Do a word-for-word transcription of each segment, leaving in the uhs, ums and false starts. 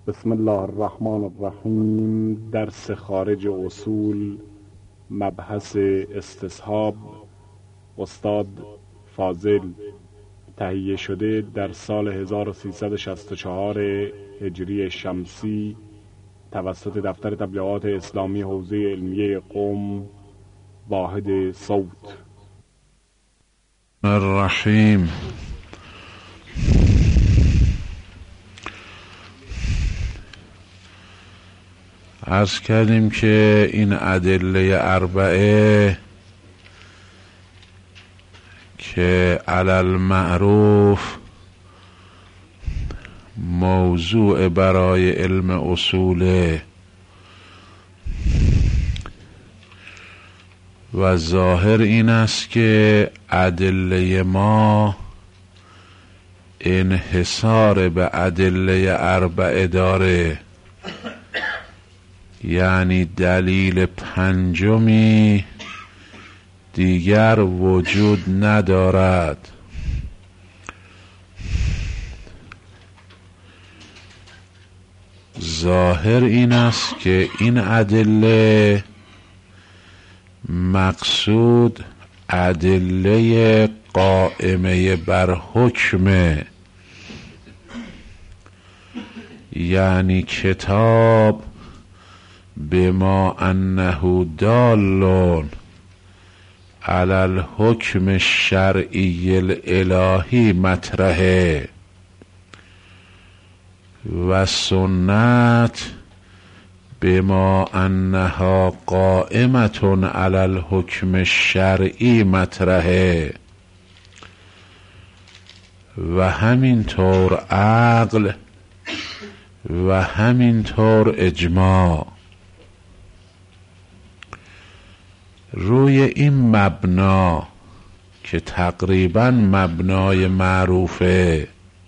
بسم الله الرحمن الرحیم. درس خارج اصول، مبحث استصحاب، استاد فاضل، تهیه شده در سال هزار و سیصد و شصت و چهار هجری شمسی توسط دفتر تبلیغات اسلامی حوزه علمیه قم، واحد صوت. الرحیم. عرض کردیم که این ادله اربعه که علی المعروف موضوع برای علم اصوله و ظاهر این است که ادله ما انحصار به ادله اربعه داره، یعنی دلیل پنجمی دیگر وجود ندارد. ظاهر این است که این ادله مقصود ادله قائمه بر حکمه، یعنی کتاب بما انه دال علی الحکم الشرعی الالهی مطرحه و سنت بما انها قائمة علی الحکم الشرعی مطرحه و همینطور عقل و همینطور اجماع. روی این مبنا که تقریبا مبنای معروفه،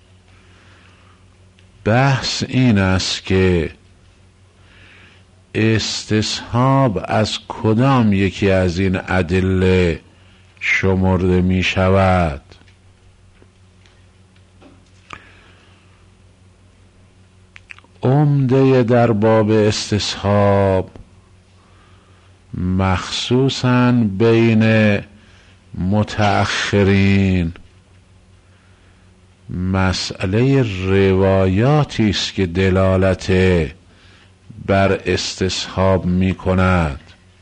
بحث این است که استصحاب از کدام یکی از این ادله شمرده می شود. عمده در باب استصحاب مخصوصاً بین متأخرین مسئله روایاتی است که دلالت بر استصحاب می کند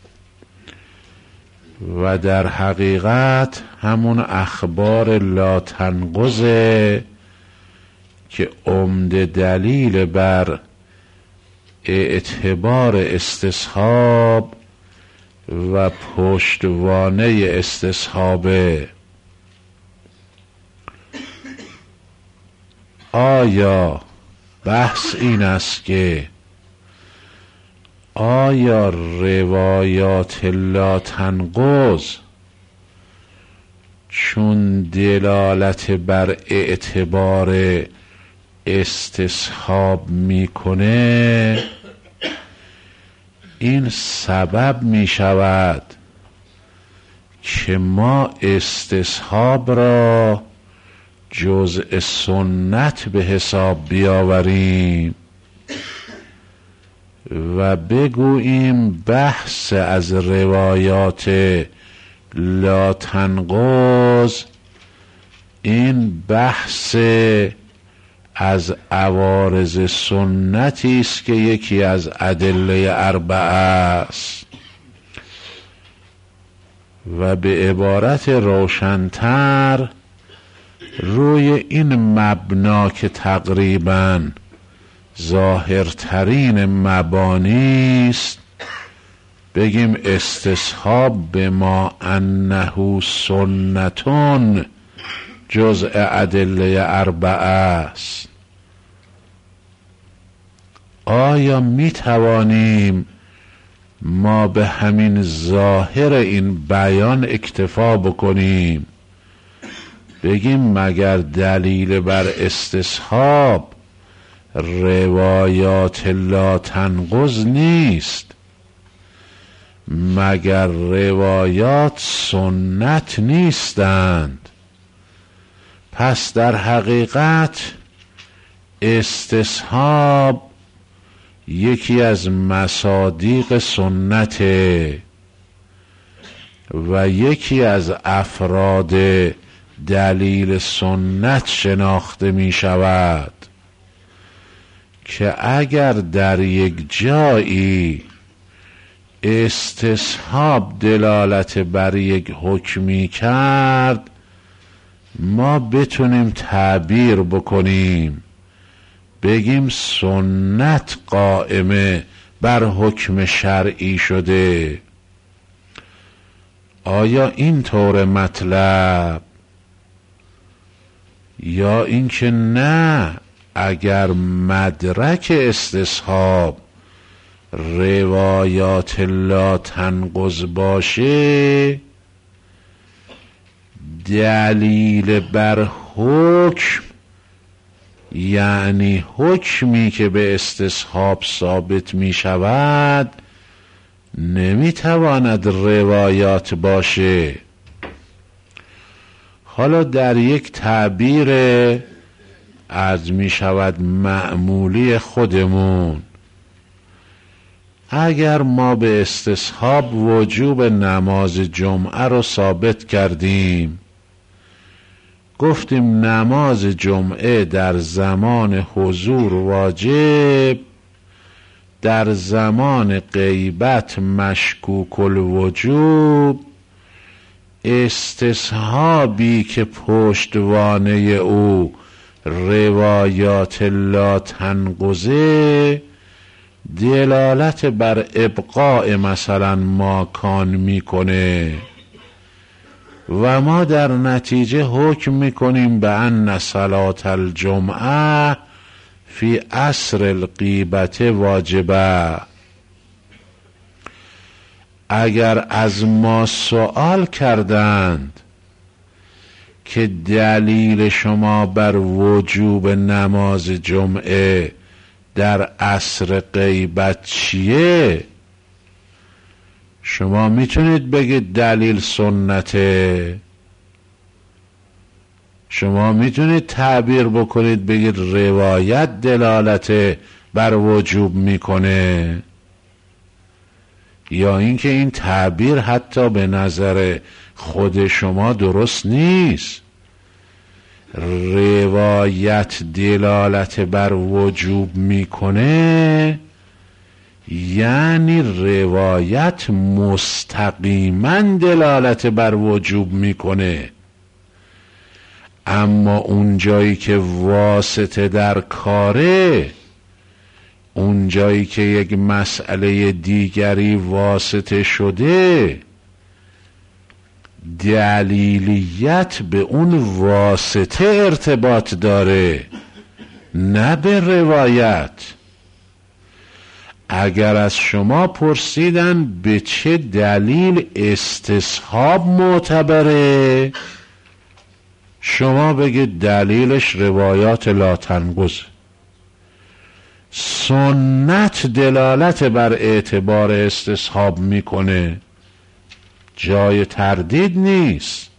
و در حقیقت همون اخبار لا تنقضه که عمده دلیل بر اعتبار استصحاب و پشتوانه استصحابه. آیا بحث این است که آیا روایات لا تنقض چون دلالت بر اعتبار استصحاب میکنه، این سبب می شود که ما استصحاب را جزء سنت به حساب بیاوریم و بگوییم بحث از روایات لا تنقض این بحث از عوارض سنتی است که یکی از ادله اربعه است و به عبارت روشن‌تر روی این مبنا که تقریباً ظاهرترین مبانی است بگیم استصحاب بما انه سنتون جزء ادله اربعه است. آیا می توانیم ما به همین ظاهر این بیان اکتفا بکنیم، بگیم مگر دلیل بر استصحاب روایات لا تنقض نیست؟ مگر روایات سنت نیستند؟ پس در حقیقت استصحاب یکی از مصادیق سنته و یکی از افراد دلیل سنت شناخته می شود که اگر در یک جایی استصحاب دلالت بر یک حکمی کرد، ما بتونیم تعبیر بکنیم بگیم سنت قائمه بر حکم شرعی شده. آیا این طور مطلب؟ یا اینکه نه، اگر مدرک استصحاب روایات لا تنقض باشه، دلیل بر حکم یعنی حکمی که به استصحاب ثابت می شود نمی تواند روایات باشه. حالا در یک تعبیر از می شود معمولی خودمون، اگر ما به استصحاب وجوب نماز جمعه رو ثابت کردیم، گفتیم نماز جمعه در زمان حضور واجب، در زمان غیبت مشکوک الوجوب، استصحابی که پشتوانه او روایات لا تنقضه دلالت بر ابقاء مثلا ما کان میکنه و ما در نتیجه حکم میکنیم به ان صلاة الجمعه فی عصر الغیبت واجبه. اگر از ما سوال کردند که دلیل شما بر وجوب نماز جمعه در عصر غیبت چیه، شما میتونید بگید دلیل سنته، شما میتونید تعبیر بکنید بگید روایت دلالت بر وجوب میکنه، یا اینکه این تعبیر حتی به نظر خود شما درست نیست. روایت دلالت بر وجوب میکنه یعنی روایت مستقیما دلالت بر وجوب میکنه، اما اون جایی که واسطه در کاره، اون جایی که یک مسئله دیگری واسطه شده، دلیلیت به اون واسطه ارتباط داره نه به روایت. اگر از شما پرسیدن به چه دلیل استصحاب معتبره، شما بگید دلیلش روایات لا تنقض. سنت دلالت بر اعتبار استصحاب میکنه، جای تردید نیست.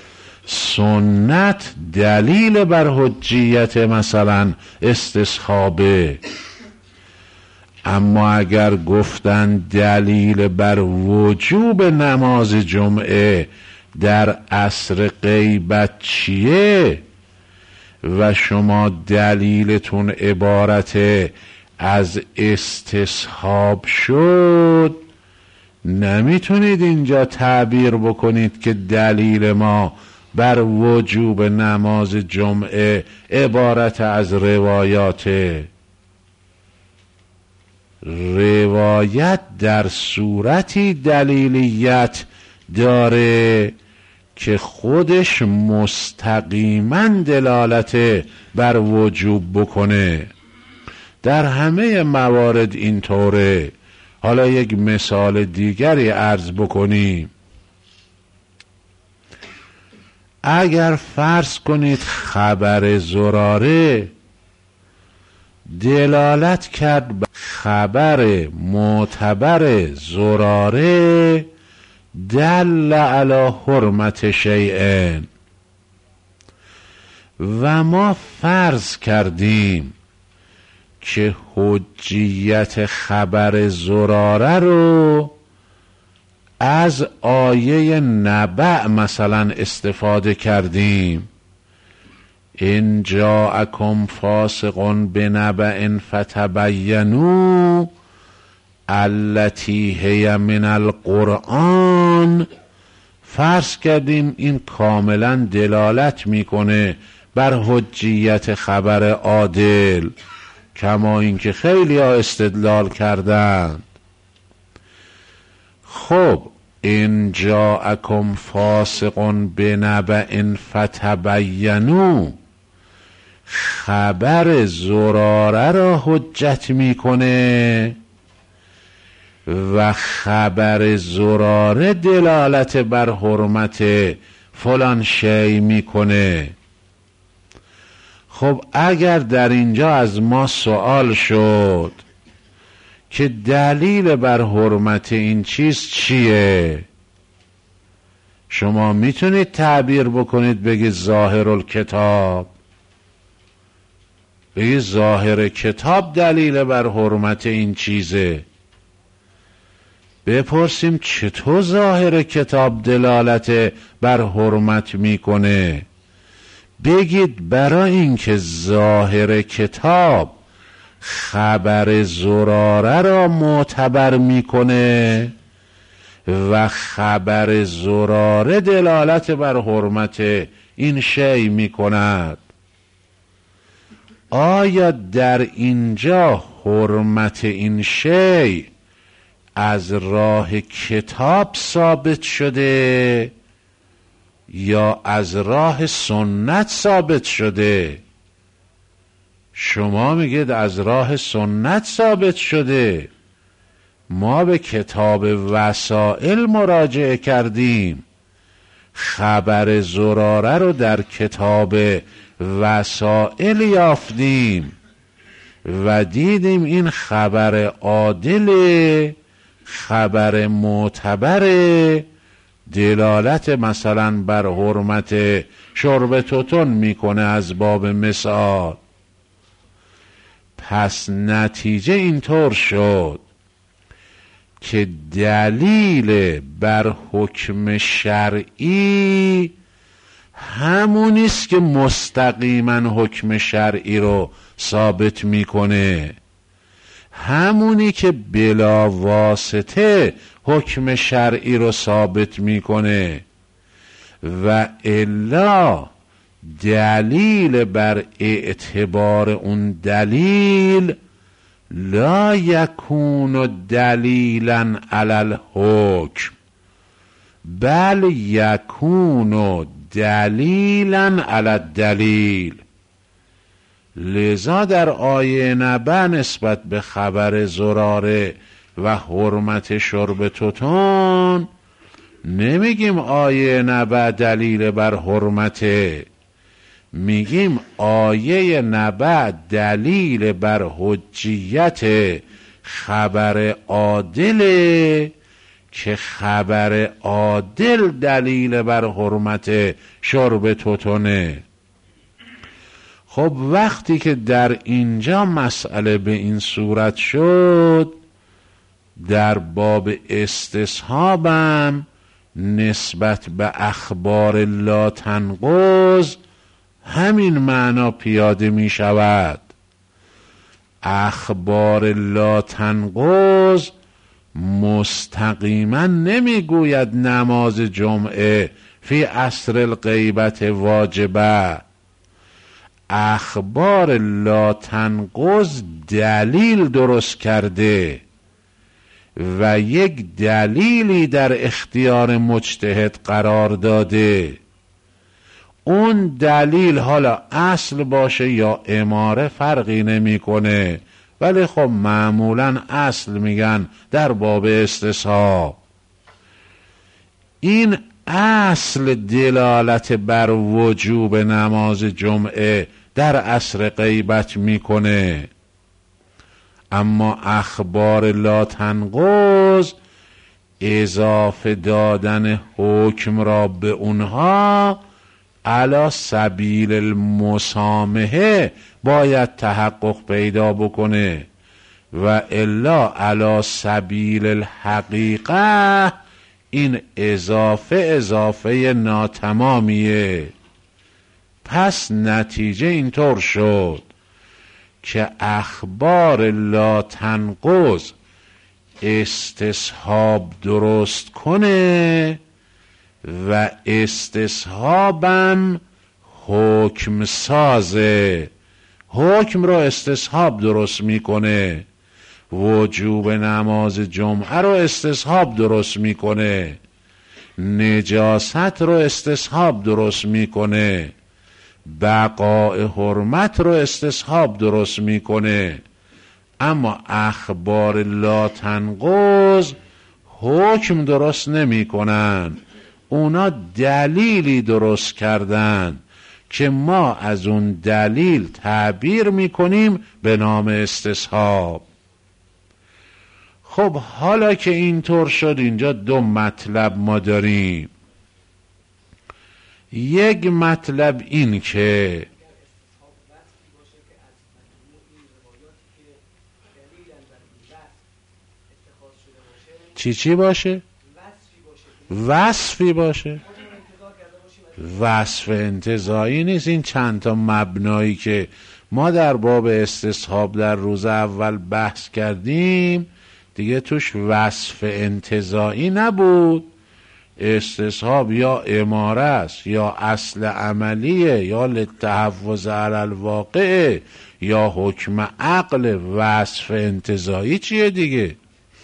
سنت دلیل بر حجیت مثلا استصحابه، اما اگر گفتن دلیل بر وجوب نماز جمعه در عصر غیبت چیه و شما دلیلتون عبارت از استصحاب شد، نمیتونید اینجا تعبیر بکنید که دلیل ما بر وجوب نماز جمعه عبارت از روایاته. روایت در صورتی دلیلیت داره که خودش مستقیما دلالت بر وجوب بکنه. در همه موارد اینطوره. حالا یک مثال دیگری عرض بکنیم. اگر فرض کنید خبر زراره دلالت کرد به خبر معتبر زراره دل علی حرمت شیء، و ما فرض کردیم که حجیت خبر زراره رو از آیه نبأ مثلا استفاده کردیم. ان جاءکم فاسق بنبأ فتبینوا التی هی من القرآن، فرض کردیم این کاملا دلالت میکنه بر حجیت خبر عادل، کما اینکه خیلی ها استدلال کردند. خب ان جاءکم فاسق بنبأ فتبینوا خبر زراره را حجت میکنه و خبر زراره دلالت بر حرمت فلان شی میکنه. خب اگر در اینجا از ما سوال شد که دلیل بر حرمت این چیز چیه، شما میتونید تعبیر بکنید بگید ظاهر الکتاب، بگید ظاهر کتاب دلیل بر حرمت این چیزه. بپرسیم چطور ظاهر کتاب دلالت بر حرمت میکنه؟ بگید برای اینکه ظاهر کتاب خبر زراره را معتبر میکنه و خبر زراره دلالت بر حرمت این شی میکند. آیا در اینجا حرمت این شی از راه کتاب ثابت شده یا از راه سنت ثابت شده؟ شما میگید از راه سنت ثابت شده. ما به کتاب وسائل مراجعه کردیم، خبر زراره رو در کتاب وسائل یافتیم و دیدیم این خبر عادل، خبر معتبر، دلالت مثلا بر حرمت شرب توتون میکنه از باب مثال. پس نتیجه اینطور شد که دلیل بر حکم شرعی همونیست که مستقیما حکم شرعی رو ثابت میکنه، همونی که بلا واسطه حکم شرعی رو ثابت میکنه، و الا دلیل بر اعتبار اون دلیل لا یکون دلیلا علی الحکم بل یکون دلیلا علی الدلیل. لذا در آیه نبأ نسبت به خبر زراره و حرمت شرب توتون نمیگیم آیه نبأ دلیل بر حرمته، میگیم آیه نبأ دلیل بر حجیت خبر عادله که خبر عادل دلیل بر حرمت شرب توتونه. خب وقتی که در اینجا مسئله به این صورت شد، در باب استصحابم نسبت به اخبار لا تنقض همین معنا پیاده می شود. اخبار لا تنقض مستقیما نمی گوید نماز جمعه فی عصر الغیبت واجبه. اخبار لا تنقض دلیل درست کرده و یک دلیلی در اختیار مجتهد قرار داده. اون دلیل حالا اصل باشه یا اماره فرقی نمیکنه، ولی خب معمولا اصل میگن در باب استصحاب. این اصل دلالت بر وجوب نماز جمعه در عصر غیبت میکنه، اما اخبار لا تنقض اضافه دادن حکم را به اونها علی سبیل المسامحه باید تحقق پیدا بکنه و الا علی سبیل الحقیقه این اضافه اضافه ناتمامیه. پس نتیجه اینطور شد که اخبار لا تنقض استصحاب درست کنه و استصحابم حکم سازه، حکم رو استصحاب درست میکنه، وجوب نماز جمعه رو استصحاب درست میکنه، نجاست رو استصحاب درست میکنه، بقاء حرمت رو استصحاب درست میکنه. اما اخبار لا تنقض حکم درست نمیکنن، اونا دلیلی درست کردن که ما از اون دلیل تعبیر میکنیم به نام استصحاب. خب حالا که اینطور شد اینجا دو مطلب ما داریم. یک مطلب این که چی چی باشه؟ وصفی باشه. وصف انتزاعی نیست. این چند تا مبنایی که ما در باب استصحاب در روز اول بحث کردیم دیگه توش وصف انتزاعی نبود. استصحاب یا اماره است یا اصل عملیه یا للتحفظ علی الواقع یا حکم عقل. وصف انتزاعی چیه دیگه؟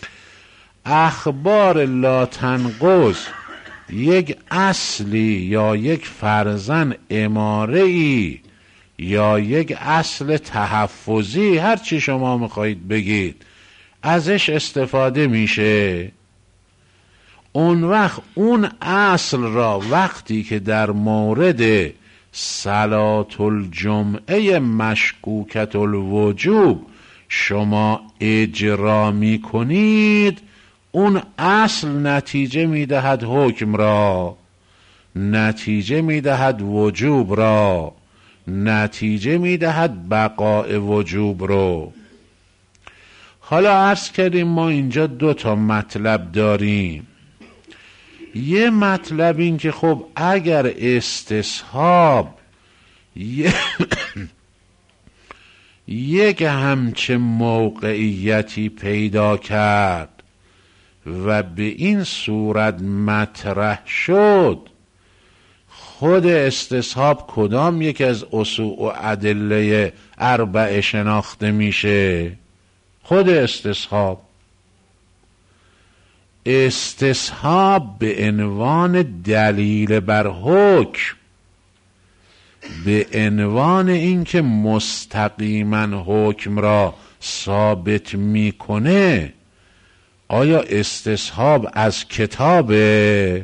اخبار لا تنقض یک اصلی یا یک فرضاً اماره‌ای یا یک اصل تحفظی، هر چی شما میخواهید بگید، ازش استفاده میشه. اون وقت اون اصل را وقتی که در مورد صلاة الجمعه مشکوکت الوجوب شما اجرا میکنید، اون اصل نتیجه میدهد حکم را، نتیجه میدهد وجوب را، نتیجه میدهد بقاء وجوب رو. حالا عرض کردیم ما اینجا دو تا مطلب داریم. یه مطلب این که خب اگر استصحاب یک همچه موقعیتی پیدا کرد و به این صورت مطرح شد، خود استصحاب کدام یک از اصول و ادله اربعه شناخته میشه؟ خود استصحاب. استصحاب به عنوان دلیل بر حکم، به عنوان اینکه مستقیما حکم را ثابت میکنه. آیا استصحاب از کتابه؟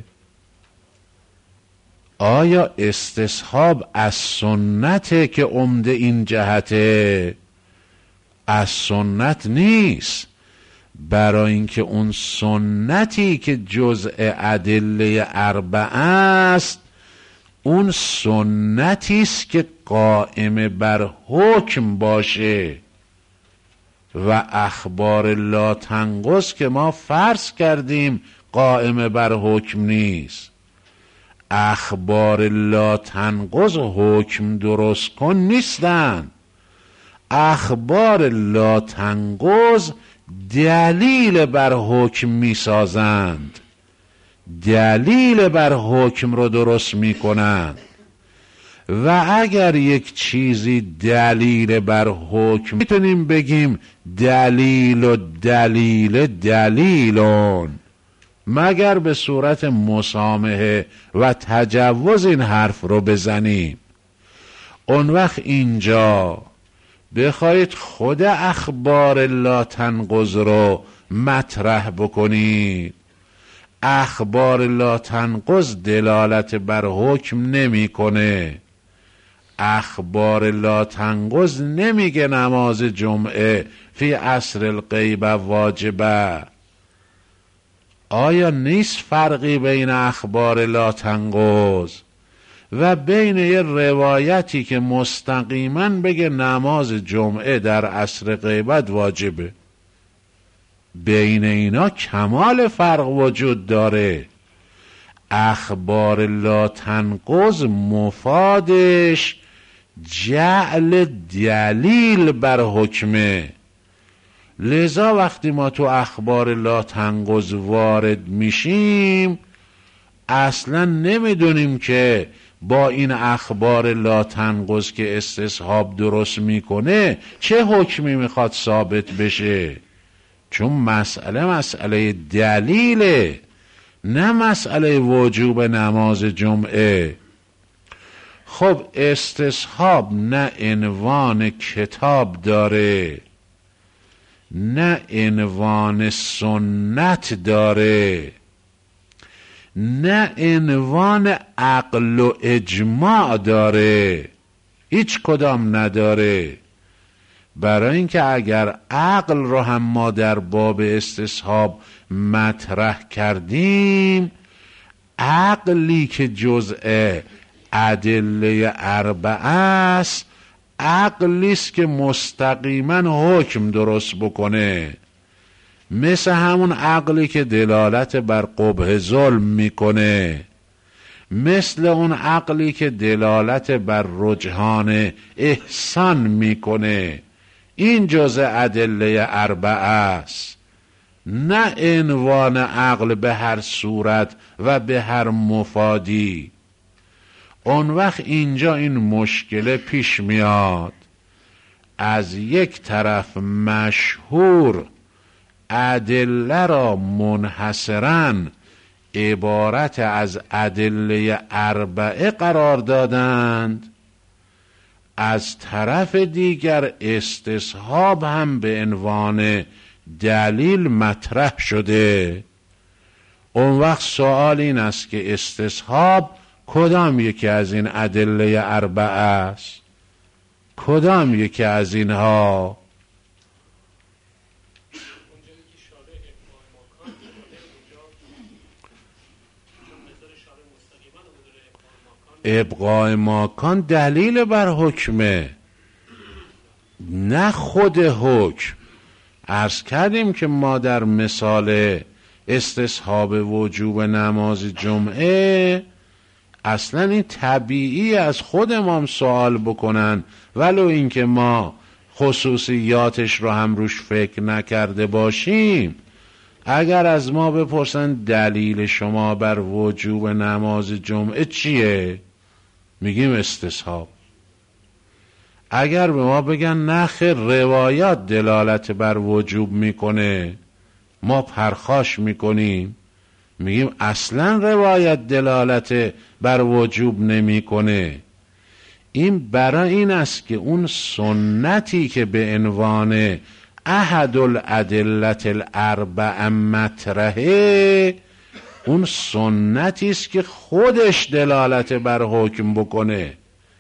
آیا استصحاب از سنته که عمده این جهته؟ از سنت نیست، برای اینکه اون سنتی که جزء ادله اربعه است اون سنتی است که قائم بر حکم باشه و اخبار لا تنقض که ما فرض کردیم قائم بر حکم نیست. اخبار لا تنقض حکم درست کن نیستن. اخبار لا تنقض دلیل بر حکم می سازند، دلیل بر حکم رو درست می کنند. و اگر یک چیزی دلیل بر حکم، میتونیم بگیم دلیل و دلیل دلیلون، مگر به صورت مسامحه و تجوز این حرف رو بزنیم. اون وقت اینجا بخواید خود اخبار لا تنقض رو مطرح بکنید، اخبار لا تنقض دلالت بر حکم نمیکنه. اخبار لا تنقض نمیگه نماز جمعه فی عصر الغیبه واجبه. آیا نیست فرقی بین اخبار لا تنقض؟ و بین یه روایتی که مستقیما بگه نماز جمعه در عصر غیبت واجبه، بین اینا کمال فرق وجود داره. اخبار لا تنقض مفادش جعل دلیل بر حکمه. لذا وقتی ما تو اخبار لا تنقض وارد میشیم اصلا نمیدونیم که با این اخبار لا تنقض که استصحاب درست میکنه چه حکمی میخواد ثابت بشه، چون مسئله مسئله دلیله، نه مسئله وجوب نماز جمعه. خب استصحاب نه عنوان کتاب داره نه عنوان سنت داره نه عنوان عقل و اجماع داره، هیچ کدام نداره. برای اینکه اگر عقل رو هم ما در باب استصحاب مطرح کردیم، عقلی که جزء ادله اربعه است عقلی است که مستقیما حکم درست بکنه، مثل همون عقلی که دلالت بر قبح ظلم میکنه، مثل اون عقلی که دلالت بر رجحان احسان میکنه. این جزء ادله اربعه است، نه عنوان عقل به هر صورت و به هر مفادی. اون وقت اینجا این مشکل پیش میاد. از یک طرف مشهور ادله را منحصراً عبارت از ادله اربعه قرار دادند، از طرف دیگر استصحاب هم به عنوان دلیل مطرح شده. اون وقت سوال این است که استصحاب کدام یکی از این ادله اربعه است؟ کدام یکی از اینها؟ ابقاء ماکان دلیل بر حکمه، نه خود حکم. عرض کردیم که ما در مثال استصحاب وجوب نماز جمعه اصلا این طبیعی از خود ما سوال بکنن، ولو اینکه ما خصوصیاتش رو هم روش فکر نکرده باشیم. اگر از ما بپرسن دلیل شما بر وجوب نماز جمعه چیه؟ میگیم استصحاب. اگر به ما بگن نخیر روایات دلالت بر وجوب میکنه، ما پرخاش میکنیم، میگیم اصلا روایت دلالت بر وجوب نمیکنه. این برای این است که اون سنتی که به عنوان احد الادلة الاربع مطرحه، اون سنتی است که خودش دلالت بر حکم بکنه،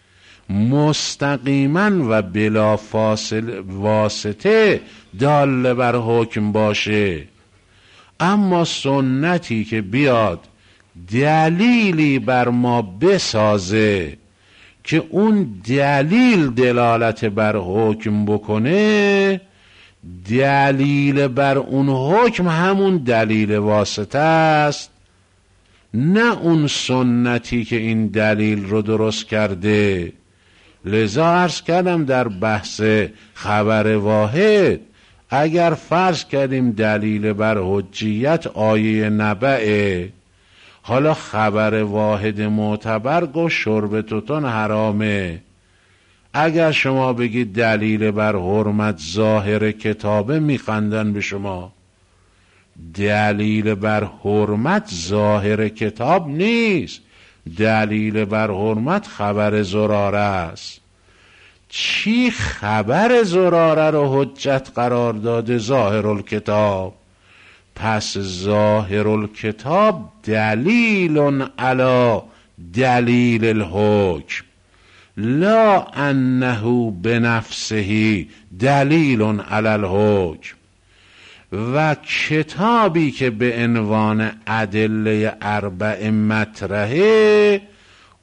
مستقیما و بلا فاصله واسطه دال بر حکم باشه. اما سنتی که بیاد دلیلی بر ما بسازه که اون دلیل دلالت بر حکم بکنه، دلیل بر اون حکم همون دلیل واسطه است، نه اون سنتی که این دلیل رو درست کرده. لذا عرض کردم در بحث خبر واحد، اگر فرض کردیم دلیل بر حجیت آیه نبعه، حالا خبر واحد معتبر گو شرب توتون حرامه، اگر شما بگید دلیل بر حرمت ظاهر کتابه میخندن به شما. دلیل بر حرمت ظاهر کتاب نیست، دلیل بر حرمت خبر زراره است. چی خبر زراره رو حجت قرار داده؟ ظاهر الکتاب. پس ظاهر الکتاب دلیل علی دلیل الحکم، لا انه بنفسه دلیل علی الحکم. و کتابی که به عنوان ادله اربع مطرحه،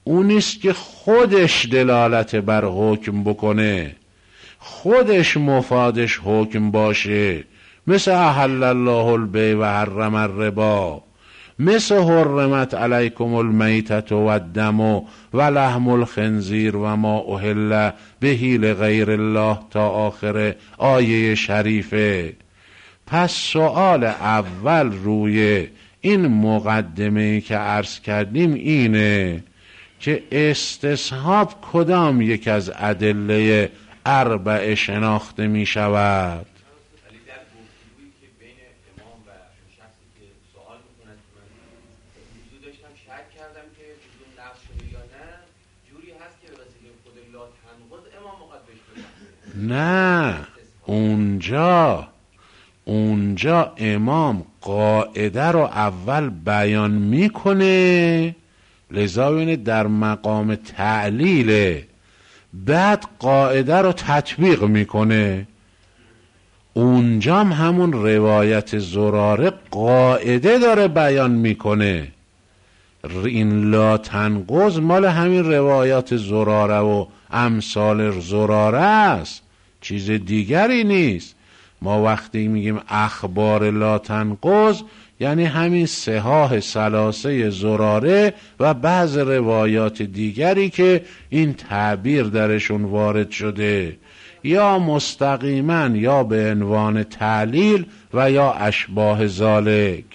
اونیست که خودش دلالت بر حکم بکنه، خودش مفادش حکم باشه، مثل احل الله البیع و حرم الربا، مثل حرمت علیکم المیتة و الدم و لحم الخنزیر و ما اهل بهی لغیر الله تا آخر آیه شریفه. پس سوال اول روی این مقدمه‌ای که عرض کردیم اینه که استصحاب کدام یک از ادله اربع شناخته می شود؟ نه، اونجا اونجا امام قاعده رو اول بیان میکنه، لذا ببینید در مقام تعلیله، بعد قاعده رو تطبیق میکنه. اونجام همون روایت زراره قاعده داره بیان میکنه. این لا تنقض مال همین روایات زراره و امثال زراره است، چیز دیگری نیست. ما وقتی میگیم اخبار لا تنقض یعنی همین صحاح ثلاثه زراره و بعض روایات دیگری که این تعبیر درشون وارد شده، یا مستقیما یا به عنوان تعلیل و یا اشباه ذالک.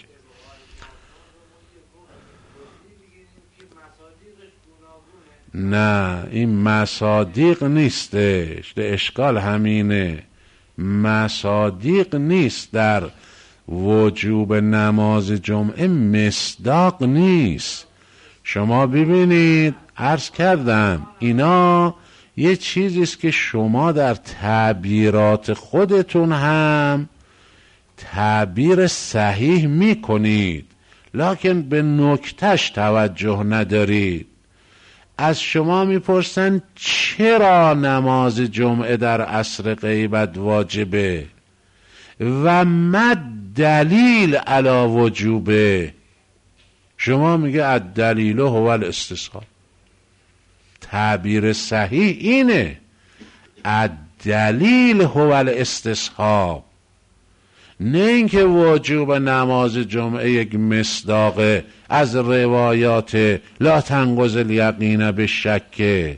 نه، این مصادیق نیستش، ده اشکال همینه. مصادیق نیست در وجوب نماز جمعه، مصداق نیست. شما ببینید عرض کردم اینا یه چیزیست که شما در تعبیرات خودتون هم تعبیر صحیح میکنید لکن به نکتهش توجه ندارید. از شما میپرسن چرا نماز جمعه در عصر غیبت واجبه و ما دلیل علی وجوبه، شما میگه الدلیل هو الاستصحاب. تعبیر صحیح اینه، الدلیل هو الاستصحاب، نه اینکه وجوب نماز جمعه یک مصداق از روایات لا تنقض الیقین به شک.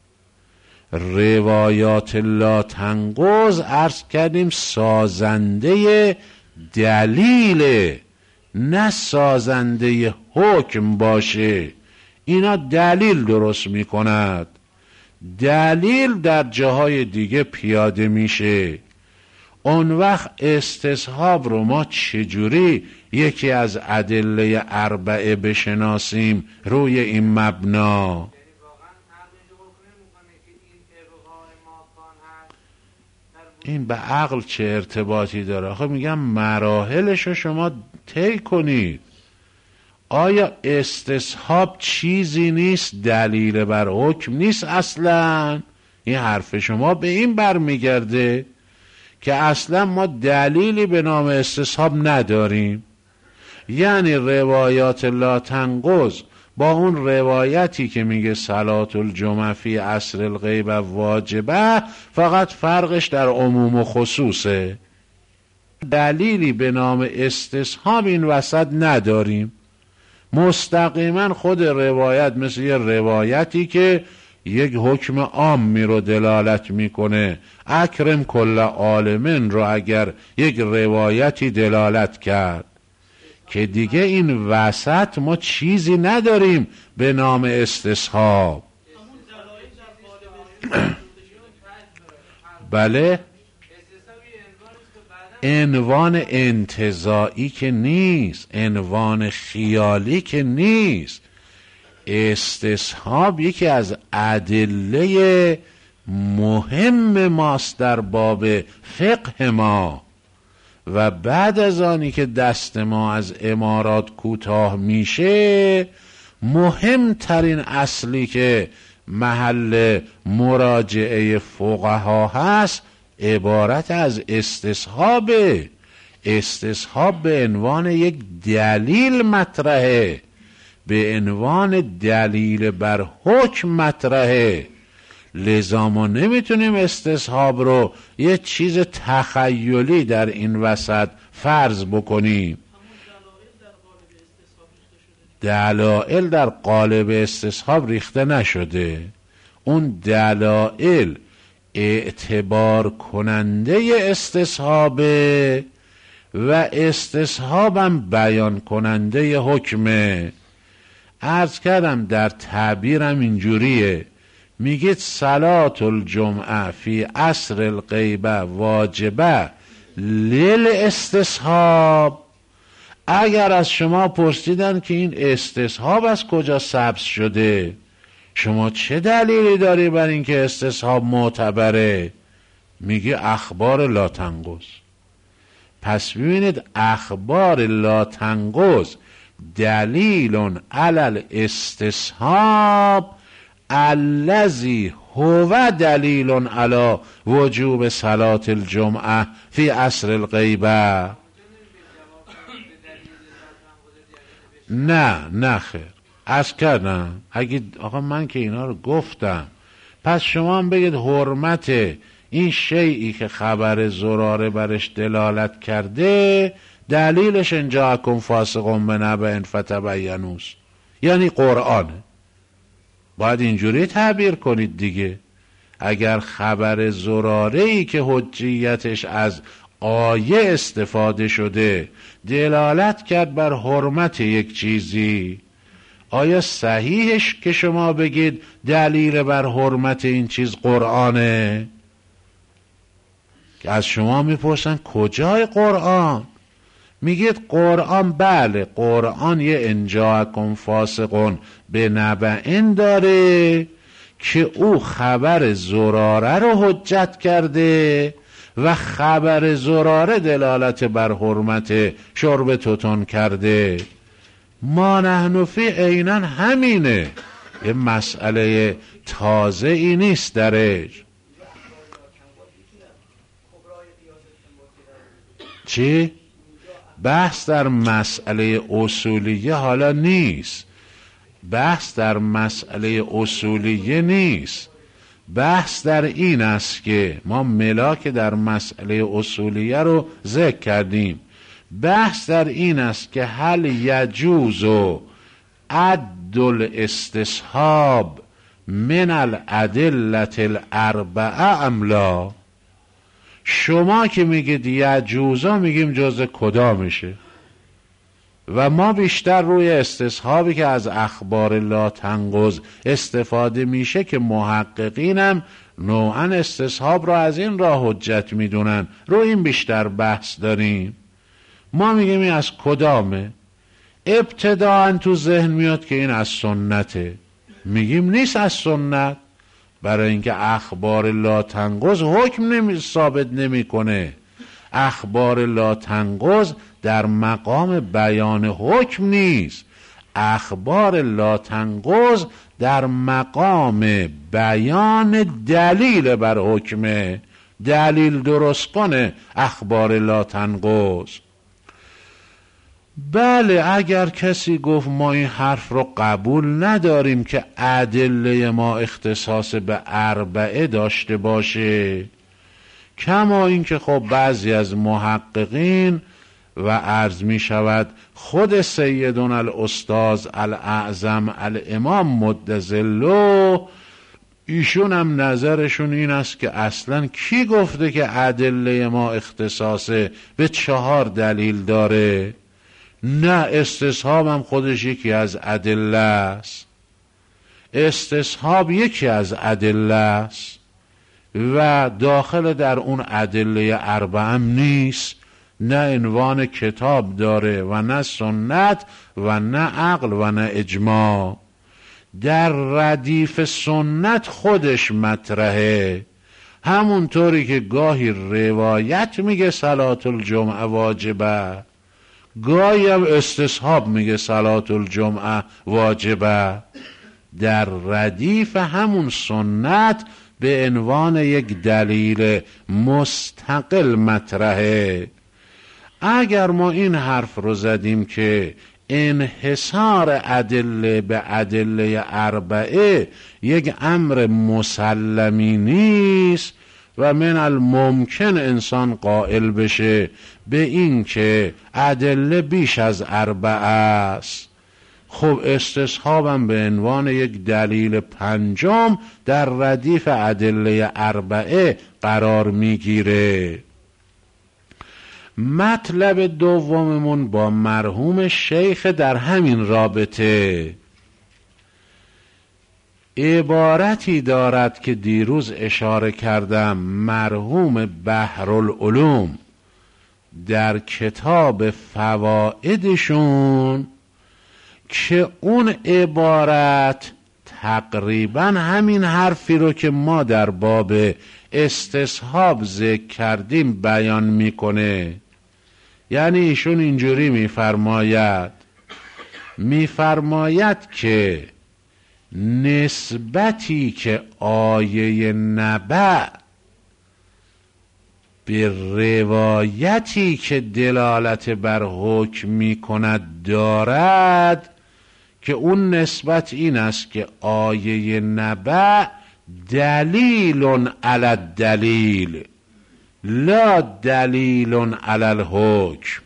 روایات لا تنقض عرض کردیم سازنده دلیل، نه سازنده حکم باشه. اینا دلیل درست میکند، دلیل در جاهای دیگه پیاده میشه. اون وقت استصحاب رو ما چجوری یکی از ادله اربعه بشناسیم روی این مبنا؟ این به عقل چه ارتباطی داره؟ آخه میگم مراحلش رو شما طی کنید. آیا استصحاب چیزی نیست دلیل بر حکم نیست اصلا؟ این حرف شما به این برمیگرده که اصلا ما دلیلی به نام استصحاب نداریم. یعنی روایات لا تنقض با اون روایتی که میگه صلات الجمعه فی عصر الغیبه واجبه فقط فرقش در عموم و خصوصه، دلیلی به نام استصحاب این وسط نداریم. مستقیما خود روایت مثل یه روایتی که یک حکم عامی رو دلالت میکنه. اکرم کل عالمین رو اگر یک روایتی دلالت کرد که دیگه این وسط ما چیزی نداریم به نام استصحاب. بله، عنوان انتزاعی که نیست، عنوان خیالی که نیست. استصحاب یکی از ادله مهم ماست در باب فقه ما، و بعد از آنی که دست ما از امارات کوتاه میشه مهمترین اصلی که محل مراجعه فقها هست عبارت از استصحابه. استصحاب به عنوان یک دلیل مطرحه، به عنوان دلیل بر حکم مطرحه. لذا ما نمیتونیم استصحاب رو یه چیز تخیلی در این وسط فرض بکنیم. دلائل در قالب استصحاب ریخته نشده. اون دلائل اعتبار کننده استصحابه و استصحابم بیان کننده حکمه. عرض کردم در تعبیرم اینجوریه، میگید صلات الجمعه فی عصر الغیبه واجبه لیل استصحاب. اگر از شما پرسیدن که این استصحاب از کجا سبز شده، شما چه دلیلی داری بر این که استصحاب معتبره؟ میگه اخبار لا تنقض. پس ببینید اخبار لا تنقض دلیل علی الاستصحاب الذی هو دلیل علی وجوب صلاة الجمعه فی عصر الغیبه. نه نه خیر، عرض کردم اگه آقا من که اینا رو گفتم، پس شما هم بگید حرمت این شیئی که خبر زراره برش دلالت کرده دلیلش ان جاءکم فاسق بنبأ فتبینوا، یعنی قرآنه. باید اینجوری تعبیر کنید دیگه. اگر خبر زراره‌ای که حجیتش از آیه استفاده شده دلالت کرد بر حرمت یک چیزی، آیا صحیحش که شما بگید دلیل بر حرمت این چیز قرآنه؟ که از شما میپرسن کجای قرآن؟ میگید قرآن بله، قرآن یه ان جاءکم فاسق بنبأ داره که او خبر زراره رو حجت کرده و خبر زراره دلالت بر حرمت شرب توتون کرده. ما نحن فی عیناً همینه، یه مسئله تازه ای نیست درش. چی؟ بحث در مسئله اصولیه حالا نیست، بحث در مسئله اصولیه نیست، بحث در این است که ما ملاک در مسئله اصولیه رو ذکر کردیم. بحث در این است که هل یجوز عد الاستصحاب من الادله الاربعه ام لا. شما که میگید یجوزا میگیم جز کدامشه، و ما بیشتر روی استصحابی که از اخبار لا تنقض استفاده میشه که محققینم نوعا استصحاب را از این راه حجت میدونن، رو این بیشتر بحث داریم. ما میگیم این از کدامه؟ ابتداعا تو ذهن میاد که این از سنته، میگیم نیست از سنت، برای اینکه اخبار لا تنقض حکم نمی ثابت نمیکنه. اخبار لا تنقض در مقام بیان حکم نیست، اخبار لا تنقض در مقام بیان دلیل بر حکمه. دلیل درست کنه اخبار لا تنقض. بله، اگر کسی گفت ما این حرف رو قبول نداریم که ادله ما اختصاص به اربعه داشته باشه، کما این که خب بعضی از محققین و عرض می شود خود سیدنا الاستاذ الاعظم الامام مدظله، ایشون هم نظرشون این است که اصلا کی گفته که ادله ما اختصاص به چهار دلیل داره؟ نه، استصحاب هم خودش یکی از ادله است، استصحاب یکی از ادله است و داخل در اون ادله اربعه هم نیست، نه عنوان کتاب داره و نه سنت و نه عقل و نه اجماع. در ردیف سنت خودش مطرحه، همونطوری که گاهی روایت میگه صلات الجمعه واجبه، گاهی هم استصحاب میگه صلات الجمعه واجبه. در ردیف همون سنت به عنوان یک دلیل مستقل مطرحه. اگر ما این حرف رو زدیم که انحصار ادله به ادله اربعه یک امر مسلمی نیست و من الممکن انسان قائل بشه به این که ادله بیش از اربعه است. خب استصحابم به عنوان یک دلیل پنجم در ردیف ادله اربعه قرار میگیره. مطلب دوممون با مرحوم شیخ در همین رابطه عبارتی دارد که دیروز اشاره کردم، مرحوم بحرالعلوم در کتاب فوائدشون، که اون عبارت تقریبا همین حرفی رو که ما در باب استصحاب ذکر کردیم بیان میکنه. یعنی ایشون اینجوری میفرماید میفرماید که نسبتی که آیه نبأ به روایتی که دلالت بر حکم میکند دارد، که اون نسبت این است که آیه نبأ دلیل علی الدلیل لا دلیل علی الحکم.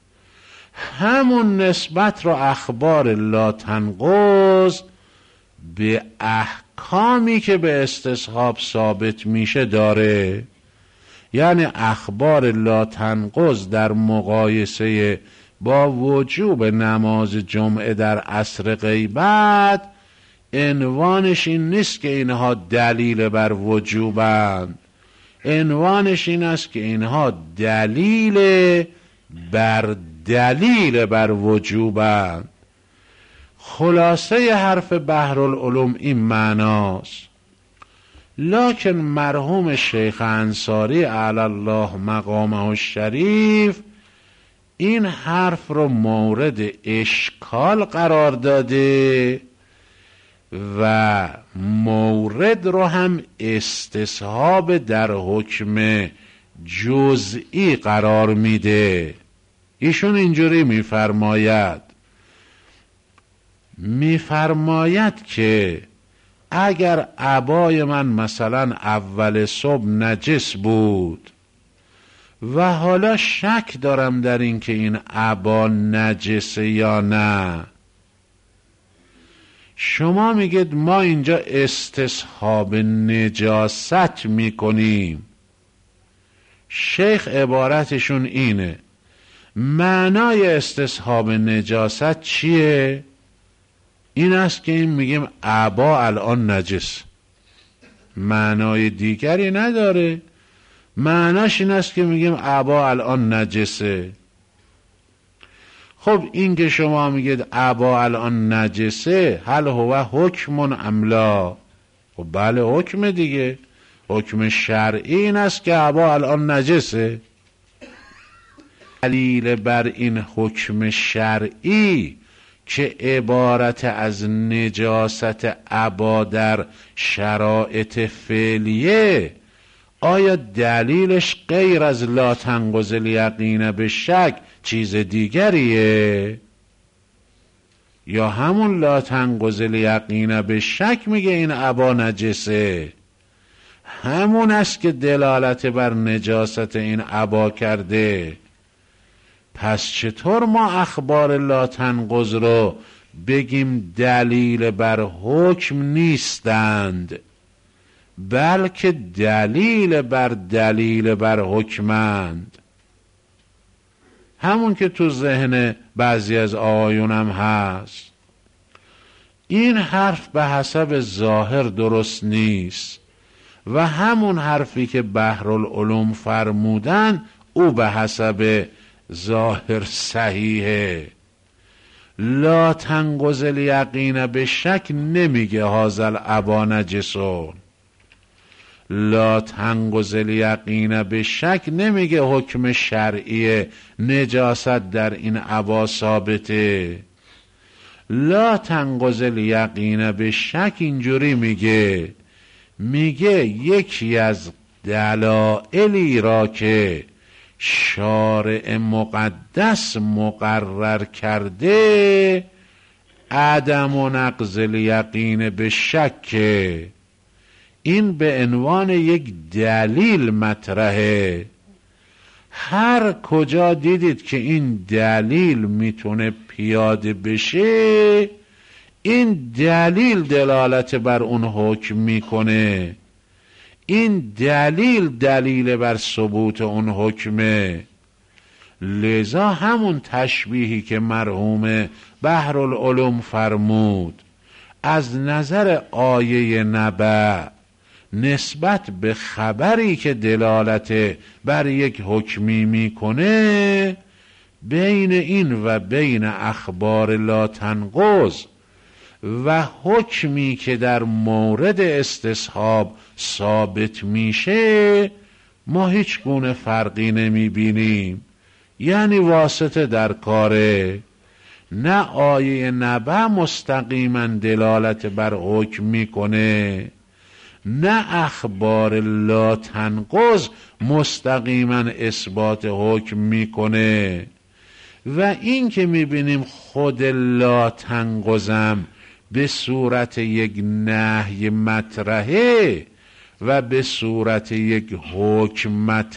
همون نسبت رو اخبار لا تنقض به احکامی که به استصحاب ثابت میشه داره. یعنی اخبار لا تنقض در مقایسه با وجوب نماز جمعه در عصر غیبت عنوانش این نیست که اینها دلیل بر وجوبند، عنوانش این است که اینها دلیل بر دلیل بر وجوبند. خلاصه حرف بحرالعلوم این معناست. لکن مرحوم شیخ انصاری علی الله مقامه الشریف این حرف رو مورد اشکال قرار داده و مورد رو هم استصحاب در حکم جزئی قرار میده. ایشون اینجوری میفرماید میفرماید که اگر عبای من مثلا اول صبح نجس بود و حالا شک دارم در این که این عبا نجسه یا نه، شما میگید ما اینجا استصحاب نجاست میکنیم. شیخ عبارتشون اینه، معنای استصحاب نجاست چیه؟ این است که این میگیم عبا الان نجس، معنای دیگری نداره. معناش این است که میگیم عبا الان نجسه. خب این که شما میگید عبا الان نجسه، هل هو حکم ام لا؟ خب بله حکم دیگه، حکم شرعی این است که عبا الان نجسه. دلیل بر این حکم شرعی که عبارت از نجاست عبا در شرایط فعلیه، آیا دلیلش غیر از لا تنقض الیقین به شک چیز دیگریه؟ یا همون لا تنقض الیقین به شک میگه این عبا نجسه، همون است که دلالت بر نجاست این عبا کرده. پس چطور ما اخبار لا تنقض رو بگیم دلیل بر حکم نیستند، بلکه دلیل بر دلیل بر حکمند؟ همون که تو ذهن بعضی از آقایونم هست. این حرف به حسب ظاهر درست نیست و همون حرفی که بحرالعلوم فرمودن او به حسب ظاهر صحیحه. لا تنقض الیقین به شک نمیگه هازل عبا نجسون، لا تنقض الیقین به شک نمیگه حکم شرعی نجاست در این عبا ثابته. لا تنقض الیقین به شک اینجوری میگه، میگه یکی از دلایلی را که شارع مقدس مقرر کرده عدم و نقض الیقین به شک، این به عنوان یک دلیل مطرحه. هر کجا دیدید که این دلیل میتونه پیاده بشه، این دلیل دلالت بر اون حکم میکنه، این دلیل دلیل بر ثبوت اون حکمه. لذا همون تشبیهی که مرحوم بحرالعلوم فرمود از نظر آیه نبأ نسبت به خبری که دلالت بر یک حکمی میکنه، بین این و بین اخبار لا تنقض و حکمی که در مورد استصحاب ثابت میشه ما هیچ گونه فرقی نمیبینیم. یعنی واسطه در کاره. نه آیه نبأ مستقیما دلالت بر حکم میکنه، نه اخبار لا تنقض مستقیما اثبات حکم میکنه. و این که میبینیم خود لا تنقضم به صورت یک نهی مطرحه و به صورت یک حکم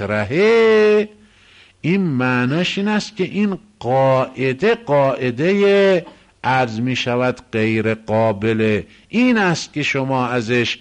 مطرحه، این معناش این است که این قاعده قاعده عرض می شود غیر قابله، این است که شما ازش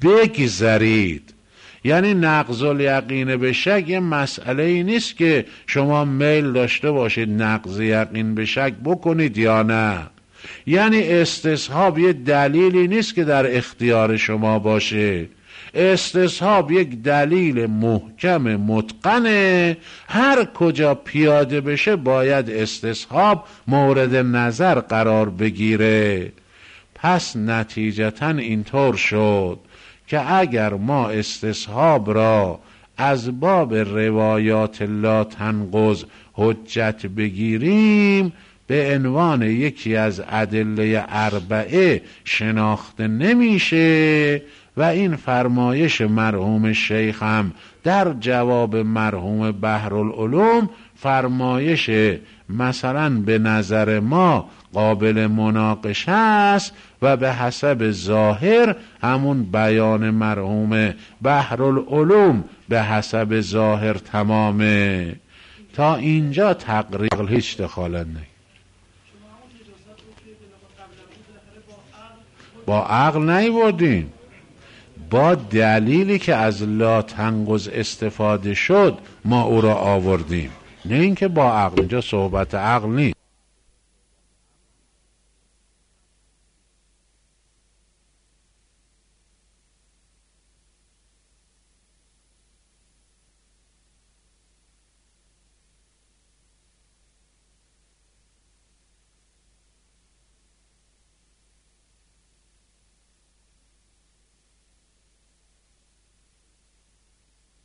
بگذرید. یعنی نقض الیقین به شک یه مسئله ای نیست که شما میل داشته باشید نقض یقین به شک بکنید یا نه. یعنی استصحاب یه دلیلی نیست که در اختیار شما باشه. استصحاب یک دلیل محکم متقنه، هر کجا پیاده بشه باید استصحاب مورد نظر قرار بگیره. پس نتیجتاً اینطور شد که اگر ما استصحاب را از باب روایات لا تنقض حجت بگیریم به عنوان یکی از ادله اربعه شناخته نمیشه و این فرمایش مرحوم شیخ هم در جواب مرحوم بحرالعلوم فرمایش مثلا به نظر ما قابل مناقشه است و به حسب ظاهر همون بیان مرحوم بحرالعلوم به حسب ظاهر تمامه. تا اینجا تقریبا هیچ دخالت نه. با عقل نیوردیم، با دلیلی که از لا تنقض استفاده شد ما او را آوردیم، نه اینکه با عقل. اینجا صحبت عقل نیست.